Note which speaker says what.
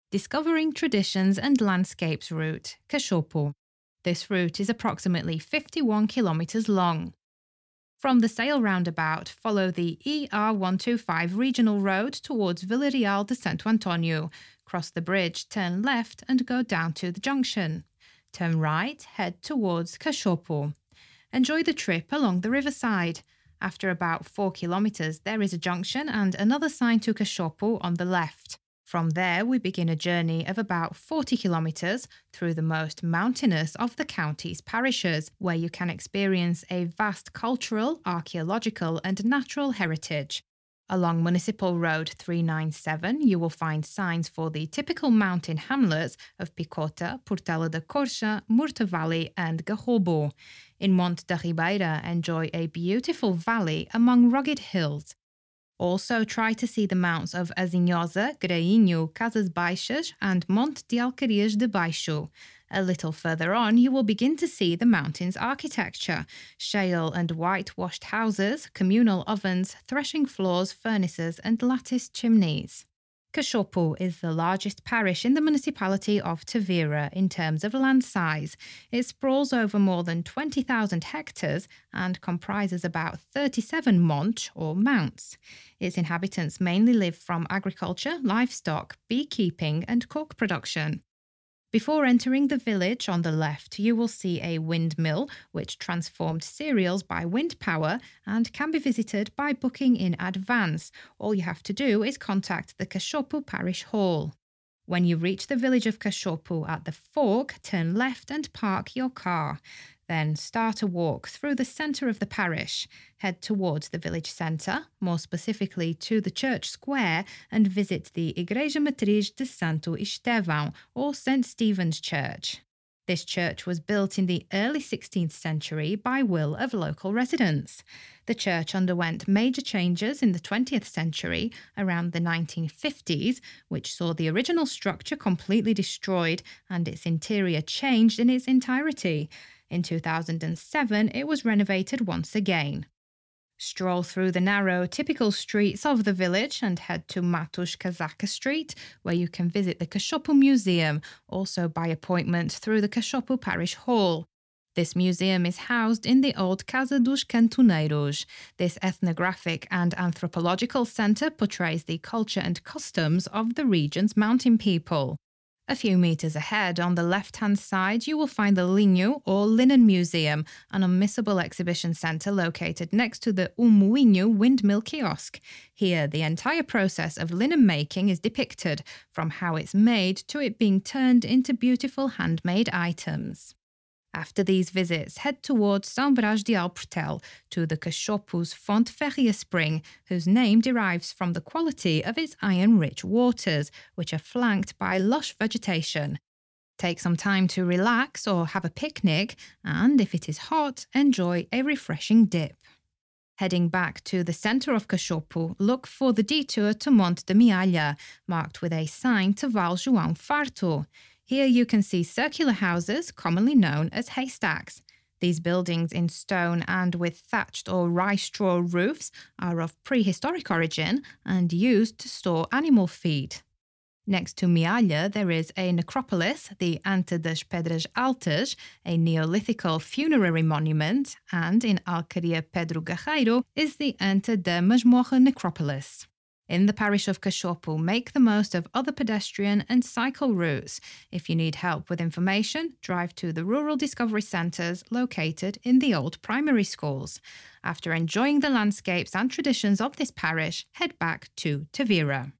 Speaker 1: Discovering Traditions and Landscapes route, Kashopu. This route is approximately 51 kilometers long. From the Sale roundabout, follow the ER125 regional road towards Villarreal de Santo Antonio. Cross the bridge, turn left and go down to the junction. Turn right, head towards Kashopu. Enjoy the trip along the riverside. After about 4 kilometers, there is a junction and another sign to Kashopu on the left. From there, we begin a journey of about 40 kilometers through the most mountainous of the county's parishes, where you can experience a vast cultural, archaeological, and natural heritage. Along Municipal Road 397, you will find signs for the typical mountain hamlets of Picota, Portela da Corxa, Murta Valley, and Garrobo. In Monte da Ribeira, enjoy a beautiful valley among rugged hills. Also, try to see the mounts of Azinhosa, Grainho, Casas Baixas, and Monte de Alcarias de Baixo. A little further on, you will begin to see the mountain's architecture: shale and whitewashed houses, communal ovens, threshing floors, furnaces, and latticed chimneys. Kashopu is the largest parish in the municipality of Tavira in terms of land size. It sprawls over more than 20,000 hectares and comprises about 37 montes or mounts. Its inhabitants mainly live from agriculture, livestock, beekeeping, and cork production. Before entering the village on the left, you will see a windmill which transformed cereals by wind power and can be visited by booking in advance. All you have to do is contact the Kashopu Parish Hall. When you reach the village of Kashopu at the fork, turn left and park your car. Then start a walk through the centre of the parish. Head towards the village centre, more specifically to the church square, and visit the Igreja Matriz de Santo Estevão, or St. Stephen's Church. This church was built in the early 16th century by will of local residents. The church underwent major changes in the 20th century, around the 1950s, which saw the original structure completely destroyed and its interior changed in its entirety. In 2007, it was renovated once again. Stroll through the narrow, typical streets of the village and head to Matos Casaca Street, where you can visit the Kashopu Museum, also by appointment through the Kashopu Parish Hall. This museum is housed in the old Casa dos Cantoneiros. This ethnographic and anthropological centre portrays the culture and customs of the region's mountain people. A few meters ahead, on the left-hand side, you will find the Linho, or Linen Museum, an unmissable exhibition centre located next to the Moinho windmill kiosk. Here, the entire process of linen making is depicted, from how it's made to it being turned into beautiful handmade items. After these visits, head towards São Brás de Alportel to the Kashopu's Fonte Ferreira spring, whose name derives from the quality of its iron-rich waters, which are flanked by lush vegetation. Take some time to relax or have a picnic, and if it is hot, enjoy a refreshing dip. Heading back to the centre of Kashopu, look for the detour to Monte de Mialha, marked with a sign to Val João Farto. Here you can see circular houses, commonly known as haystacks. These buildings in stone and with thatched or rye straw roofs are of prehistoric origin and used to store animal feed. Next to Mialha, there is a necropolis, the Ante das Pedras Altas, a Neolithical funerary monument, and in Alcaria Pedro Guerreiro is the Ante da Masmorra necropolis. In the parish of Kashopu, make the most of other pedestrian and cycle routes. If you need help with information, drive to the rural discovery centres located in the old primary schools. After enjoying the landscapes and traditions of this parish, head back to Tavira.